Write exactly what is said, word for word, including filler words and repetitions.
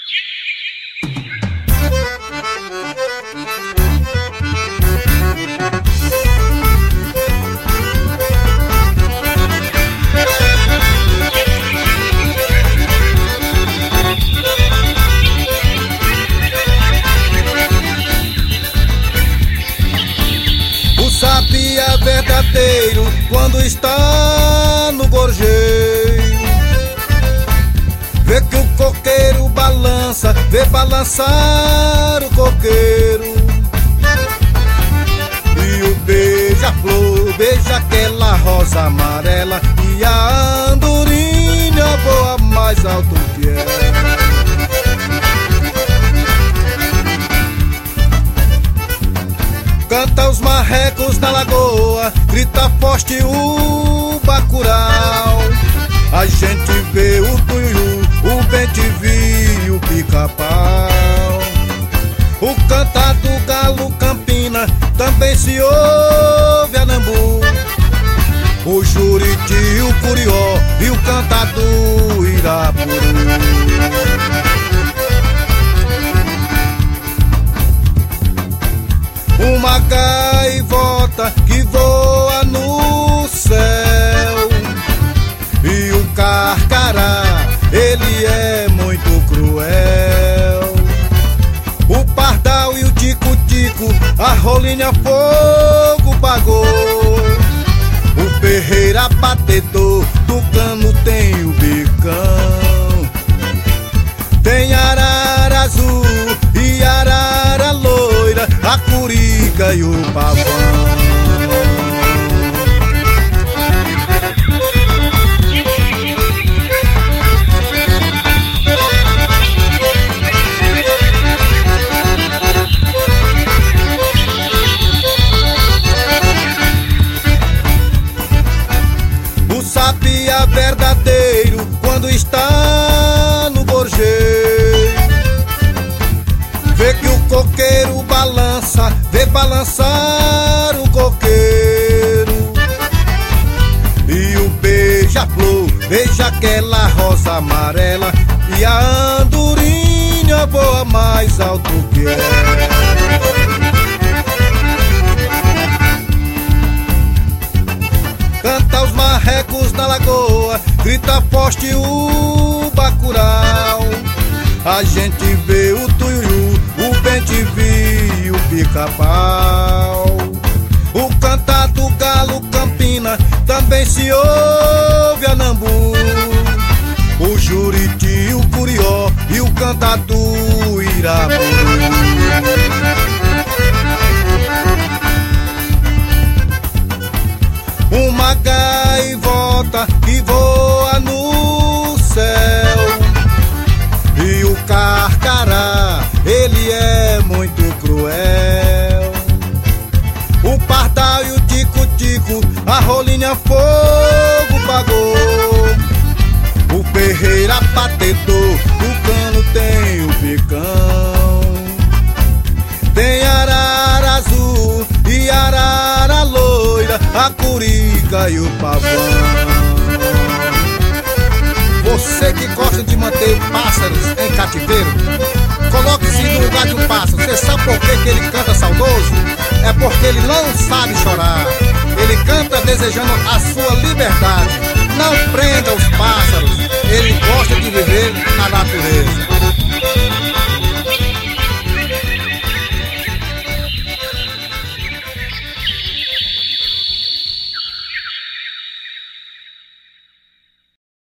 O sabiá verdadeiro, quando está no gorjeio, vê que o coqueiro balança, vê balançar o coqueiro. E o beija-flor beija aquela rosa amarela, e a andorinha voa mais alto que ela. Canta os marrecos na lagoa, grita forte o bacural. A gente vê o tuiuiu, o bem-te-vi e o pica-pau. O cantar do galo campina, também se ouve anambu. O juriti, o curió e o cantar do irapuru. Uma gaivota que voa no céu, e o carcará, ele é muito cruel. O pardal e o tico-tico, a rolinha fogo pagou. O ferreira batedor, do cano tem o bicão. Tem arara azul e arara loira, a curica e o pavão. O sabiá verdadeiro, quando está no gorjeio, vê que o coqueiro balança, vê balançar o coqueiro. E o beija-flor beija aquela rosa amarela, e a andorinha voa mais alto que ela. Canta os marrecos na lagoa, grita forte o bacural. A gente vê o tuiuiu, o bem-te-vi e o pica-pau. O cantar do galo campina, também se ouve anambu. O juriti, o curió e o cantar do irapuru. Uma gaivota que voa no céu, e o carcará, ele é muito cruel. O pardal e o tico-tico, a rolinha fogo pagou. O ferreira batedor, o cano tem o picão. Tem arara azul e arara loira, a curica e o pavão. Você que gosta de manter pássaros em cativeiro, coloque-se no lugar de um pássaro. Você sabe por que, que ele canta saudoso? É porque ele não sabe chorar. Ele canta desejando a sua liberdade. Não prenda os pássaros, ele gosta de viver